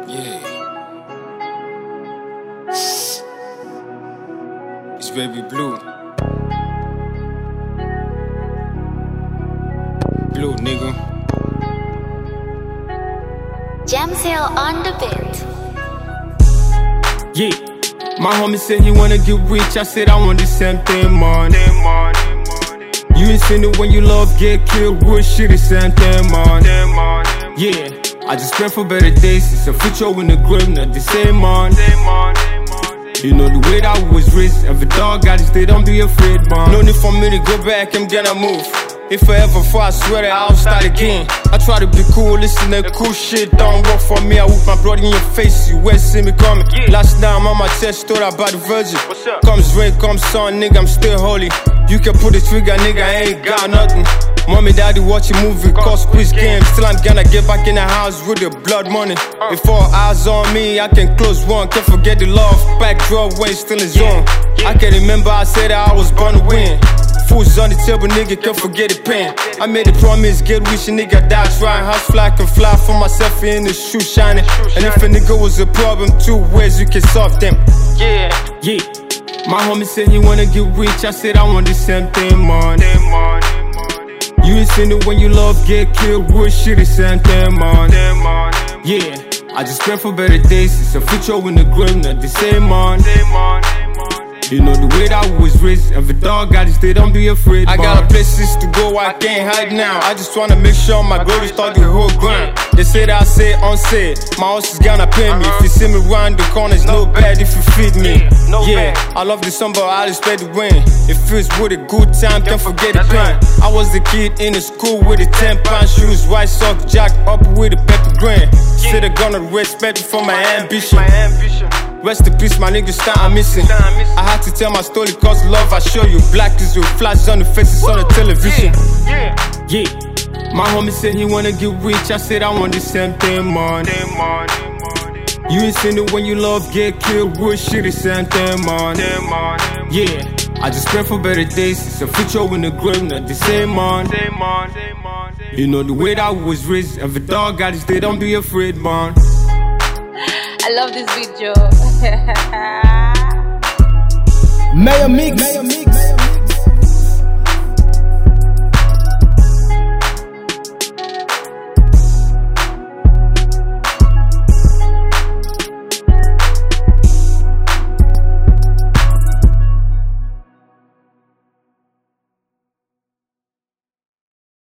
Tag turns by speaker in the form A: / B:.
A: Yeah. It's baby blue. Blue, nigga.
B: Jamsil on the beat.
A: Yeah. My homie said he wanna get rich. I said I want the same thing, man. You ain't seen it when you love get killed. Real shit, the same thing, man. Yeah. I just pray for better days. It's a future in the grave, not the same, man. You know the way that I was raised. Every dog got his day, don't be afraid, man. No need for me to go back, I'm gonna move. If I ever fall, I swear that I'll start again. I try to be cool, listen to cool shit. Don't work for me, I whip my blood in your face. You won't see me coming. Last night I'm on my chest, thought about the virgin. Comes rain, comes sun, nigga, I'm still holy. You can put the trigger, nigga, I ain't got nothing. Mommy, daddy watching movie, cause quiz games. Still I'm gonna get back in the house with the blood money. If all eyes on me, I can close one. Can't forget the love, backdrop when still in zone. I can remember I said that I was born to win. Fools on the table, nigga, can't forget the pain. I made a promise, get rich, nigga, die trying. House fly, can fly for myself in the shoe shining. And if a nigga was a problem, 2 ways you can solve them. Yeah. My homie said he wanna get rich. I said I want the same thing, man. You ain't seen it when you love get killed. Real shit, the same thing, man. Yeah. I just pray for better days. It's a future in the grave, not the same, man. You know the way that I was raised. Every dog got his day, don't be afraid, man. I got places to go, I can't hide now. I just wanna make sure my glory start the whole grind. They say that I say unsaid, my house is gonna pay me. If you see me round the corner, it's no bad if you feed me. Yeah, I love the sun, but I respect the rain. It feels with a good time, can't forget the pain. I was the kid in the school with the 10-pound shoes, white socks, jacked up with a pepper grain. Said I'm gonna respect it for my ambition. Rest in peace, my niggas start missing. I had to tell my story cause love I show you. Black is with flashes on the faces on the television. Yeah. My homie said he wanna get rich. I said I want the same thing, man. You ain't seen it when you love get killed. Real shit, the same thing, man. Yeah. I just pray for better days. It's a future in the grave, not the same, man. You know the way that I was raised. Every dog got his day, don't be afraid, man.
B: I love this video.
C: Mayor Mix.